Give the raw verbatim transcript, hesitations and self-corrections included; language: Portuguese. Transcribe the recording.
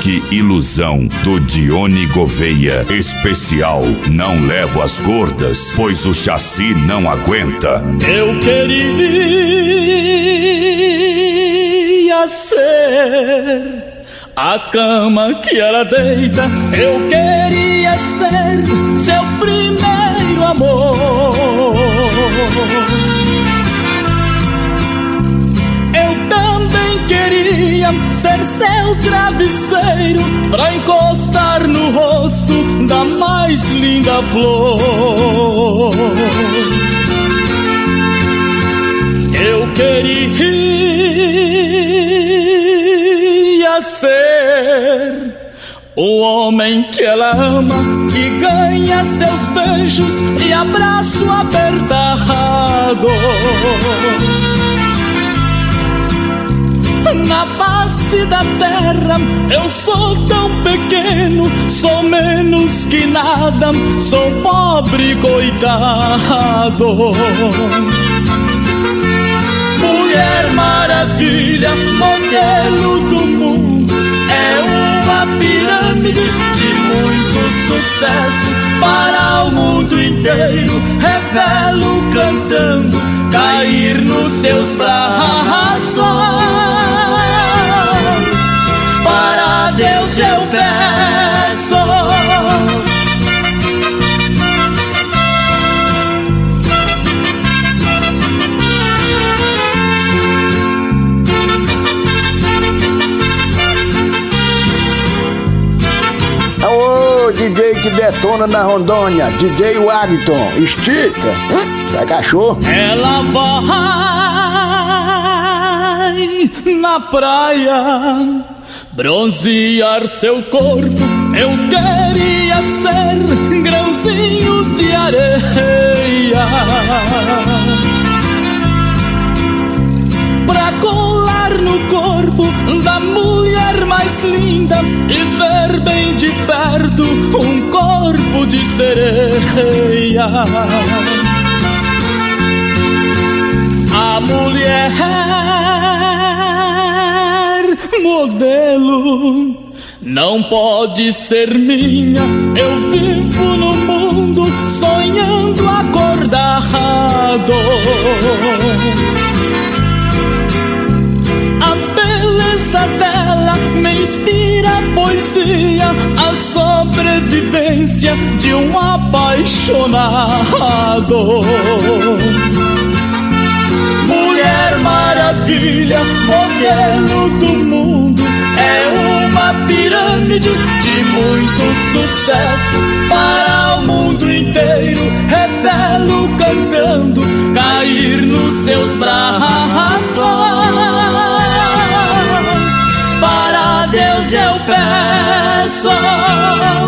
Truque Ilusão, do Dione Gouveia. Especial Não Levo as Gordas, pois o chassi não aguenta. Eu queria ser a cama que ela deita. Eu queria ser seu primeiro amor. Eu também queria ser seu travesseiro pra encostar no rosto da mais linda flor. Eu queria ser o homem que ela ama, que ganha seus beijos e abraço apertado. Na face da terra eu sou tão pequeno, sou menos que nada, sou pobre coitado. Mulher Maravilha, modelo do mundo, é uma pirâmide de muito sucesso para o mundo inteiro. Revelo cantando, cair nos seus braços. Para Deus eu peço. Alô, D J que detona na Rondônia, D J Wagton, estica, sai cachorro. Ela vai na praia bronzear seu corpo. Eu queria ser grãozinhos de areia pra colar no corpo da mulher mais linda e ver bem de perto um corpo de sereia. A mulher modelo não pode ser minha. Eu vivo no mundo sonhando acordado. A beleza dela me inspira poesia, a sobrevivência de um apaixonado. Mulher Maravilha, modelo do mundo, é uma pirâmide de muito sucesso para o mundo inteiro. Revelo cantando, cair nos seus braços. Para Deus eu peço.